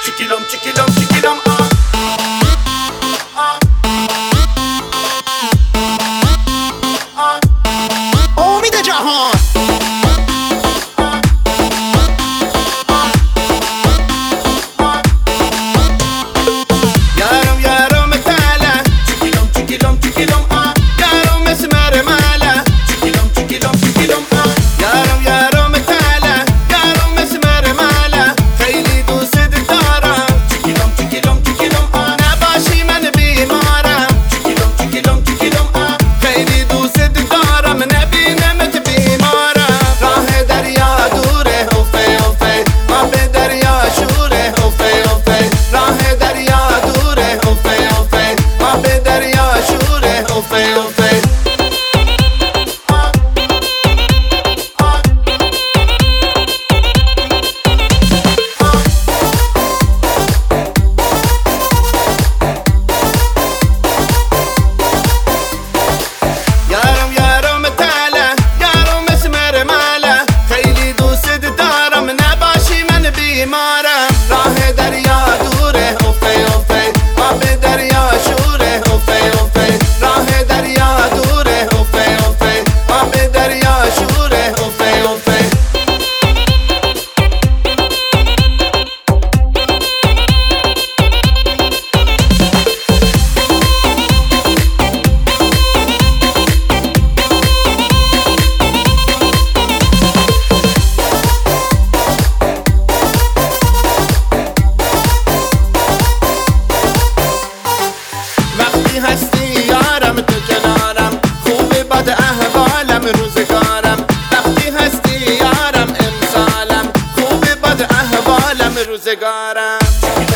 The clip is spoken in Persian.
چیکیلم چیکیلم چیکیلم امید جهان یارم یارم تاله چیکیلم چیکیلم چیکیلم یارم مسمر ماله چیکیلم چیکیلم چیکیلم یارم یارم تاله یارم مسمر ماله خیلی دوست دارم چیکیلم چیکیلم چیکیلم نباشی من بیمارم چیکیلم چیکیلم چیکیلم خیلی دوست دارم نبینمت بیمارم راه دریا دوره اوفه اوفه آب دریا شوره اوفه اوفه راه دریا دوره اوفه اوفه آب دریا شوره اوفه اوفه یارم یارم تاله یارم مسمر ماله خیلی دوست دارم نباشی من بیمارم راه دریا دوره اوفه اوفه آب دریا شوره اوفه اوفه راه دریا دوره اوفه اوفه آب دریا شوره اوفه اوفه وقتی هستی یارم تو کنارم خوب بد احوالم روزگارم وقتی هستی یارم امسالم خوب بد احوالم روزگارم